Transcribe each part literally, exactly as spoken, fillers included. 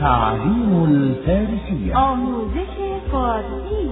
تعليم الفارسية. آموزش فارسی.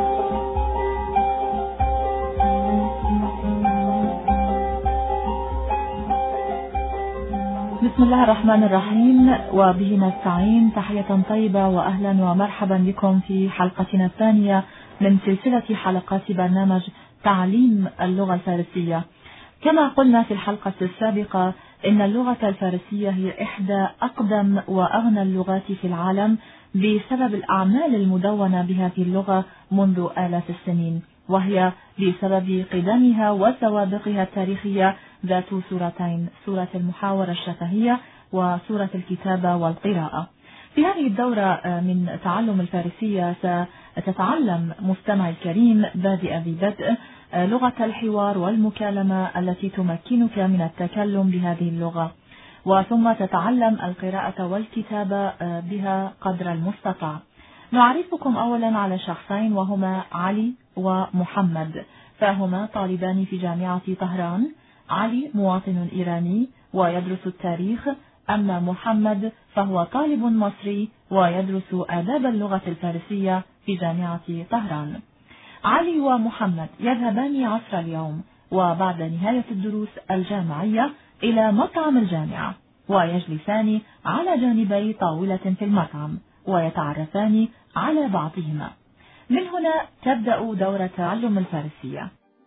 بسم الله الرحمن الرحيم، وبه نستعين. تحية طيبة وأهلا ومرحبا بكم في حلقتنا الثانية من سلسلة حلقات برنامج تعليم اللغة الفارسية. كما قلنا في الحلقة السابقة إن اللغة الفارسية هي إحدى أقدم وأغنى اللغات في العالم بسبب الأعمال المدونة بهذه اللغة منذ آلاف السنين، وهي بسبب قدمها وسوابقها التاريخية ذات سورتين، سورة المحاورة الشفهية وسورة الكتابة والقراءة. في هذه الدورة من تعلم الفارسية ستتعلم مستمع الكريم بادئ ببدء لغة الحوار والمكالمة التي تمكنك من التكلم بهذه اللغة، وثم تتعلم القراءة والكتابة بها قدر المستطاع. نعرفكم أولا على شخصين، وهما علي ومحمد، فهما طالبان في جامعة طهران. علي مواطن إيراني ويدرس التاريخ، أما محمد فهو طالب مصري ويدرس آداب اللغة الفارسية في جامعة طهران. علي ومحمد يذهبان عصر اليوم وبعد نهاية الدروس الجامعية إلى مطعم الجامعة، ويجلسان على جانبي طاولة في المطعم ويتعرفان على بعضهما. من هنا تبدأ دورة تعلم الفارسية.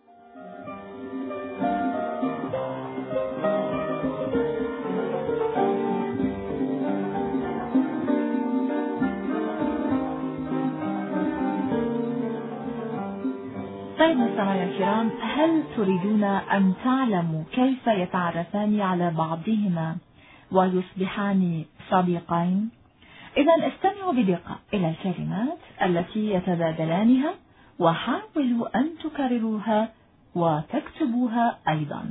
طيب مستمعينا الكرام، هل تريدون أن تعلموا كيف يتعرفان على بعضهما ويصبحان صديقين؟ إذن استمعوا بدقة إلى الكلمات التي يتبادلانها، وحاولوا أن تكرروها وتكتبوها أيضا.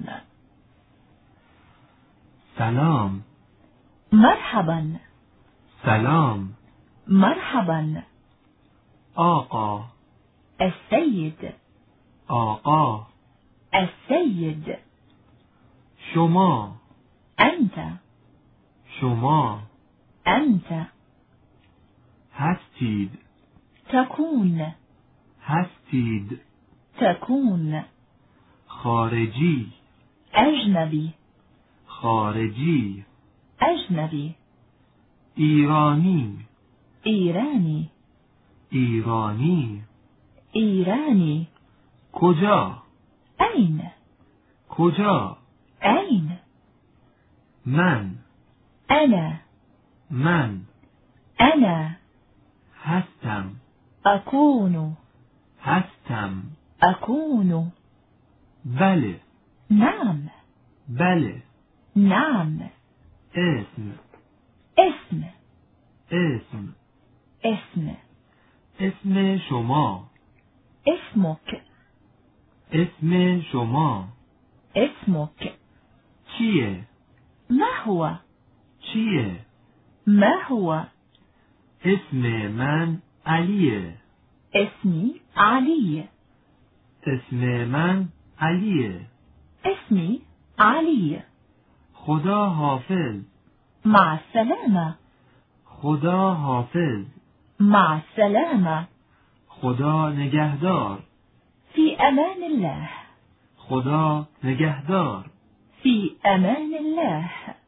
سلام. مرحبا. سلام. مرحبا. آقا. السيد. آقا. السيد. شما. أنت. شما. أنت. هستید. تكون. هستید. تكون. خارجی. أجنبي. خارجی. أجنبي. ایرانی. إيراني. ایرانی. إيراني. کجا؟ أين؟ کجا؟ أين؟ من. أنا. من. أنا. هستم. أكون. هستم. أكون. بله. نعم. بله. نعم. اسم. اسم. اسم. اسم. اسم شما. اسمك. اسم شما. اسمك. چیه؟ ما هو؟ چیه؟ ما هو؟ اسم من علیه. اسمي علي. اسم من علیه. اسمي علي. خدا حافظ. مع السلامة. خدا حافظ. مع السلامة. خدا نگهدار. في أمان الله. خدا نگهدار. في أمان الله.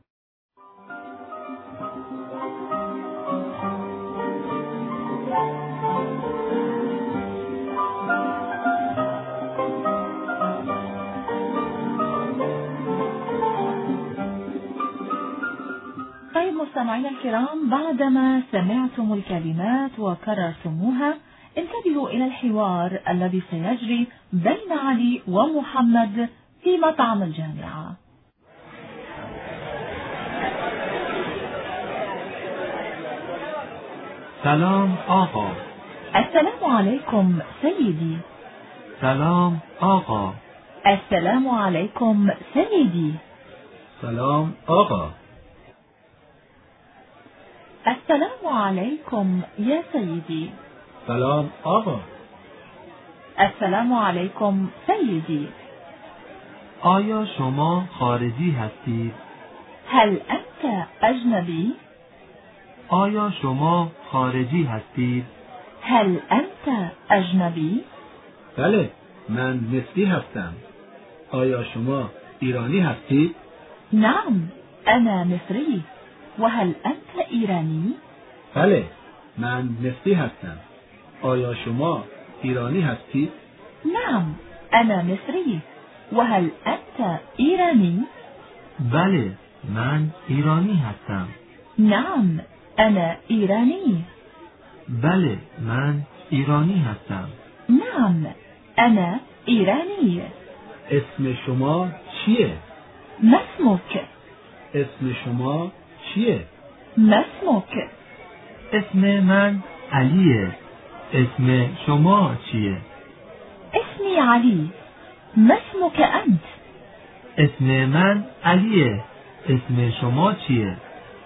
طيب مستمعينا الكرام، بعدما سمعتم الكلمات وكررتموها، انتبهوا إلى الحوار الذي سيجري بين علي ومحمد في مطعم الجامعة. سلام آقا. السلام عليكم سيدي. سلام آقا. السلام عليكم سيدي. سلام آقا. السلام عليكم يا سيدي. سلام آقا. السلام عليكم سيدي. آیا شما خارجی هستید؟ هل أنت أجنبي؟ آیا شما خارجی هستید؟ هل أنت أجنبي؟ بله، من مصری هستم. آیا شما ایرانی هستید؟ نعم، أنا مصري. وهل أنت إيراني؟ بله، من مصری هستم. آیا شما ایرانی هستید؟ نعم، أنا مصري. وهل أنت إيراني؟ بله، من ایرانی هستم. نعم، أنا إيراني. بله، من ایرانی هستم. نعم، أنا إيراني. اسم شما چیه؟ ما اسمك؟ اسم شما چیه؟ ما اسمك؟ اسم من علیه. اسم شما چیه؟ اسمي علي. ما اسمك أنت؟ اسم من علیه. اسم شما چیه؟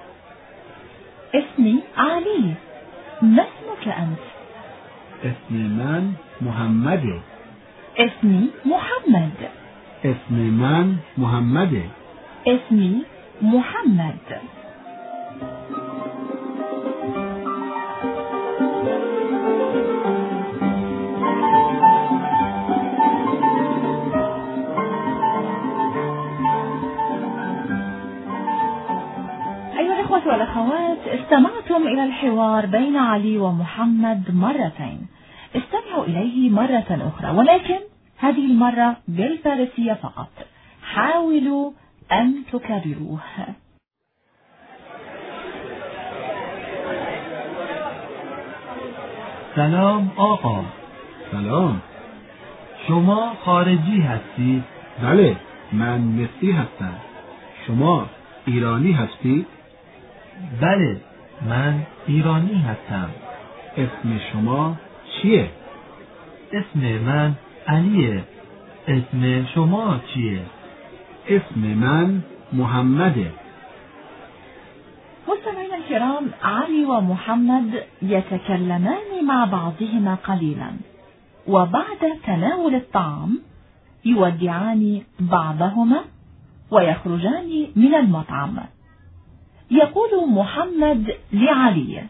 اسمي علي. ما اسمك أنت؟ اسم من محمده. اسمي محمد. اسم من محمده. اسمي محمد. أيها الإخوة والأخوات، استمعتم إلى الحوار بين علي ومحمد مرتين. استمعوا إليه مرة أخرى، ولكن هذه المرة بالفارسية فقط. حاولوا أن تكرروه. سلام آقا. سلام. شما خارجی هستید؟ بله، من مصری هستم. شما ایرانی هستید؟ بله، من ایرانی هستم. اسم شما چیه؟ اسم من علیه. اسم شما چیه؟ اسم من محمده. مستمعينا الكرام، علي ومحمد يتكلمان مع بعضهما قليلا، وبعد تناول الطعام يودعان بعضهما ويخرجان من المطعم. يقول محمد لعلي: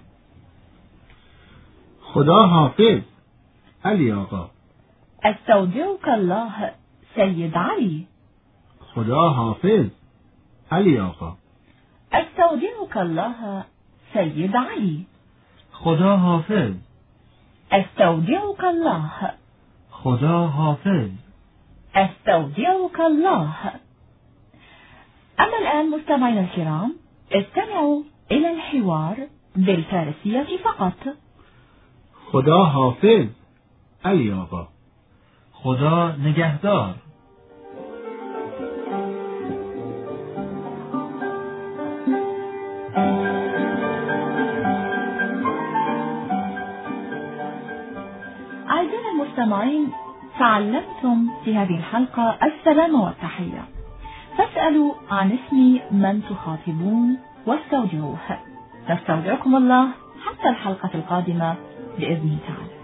خدا حافظ علی آقا. استودعك الله سيد علي. خدا حافظ علی آقا. استودعك الله سيد علي. خدا حافظ. استودعك الله. خدا حافظ. استودعك الله. أما الآن مستمعينا الكرام، استمعوا إلى الحوار بالفارسية فقط. خدا حافظ علی آقا. خدا نگهدار. أعزائي المستمعين، تعلمتم في هذه الحلقة السلام والتحية. فاسألوا عن اسم من تخاطبون واستودعوه. نستودعكم الله حتى الحلقة القادمة بإذن تعالى.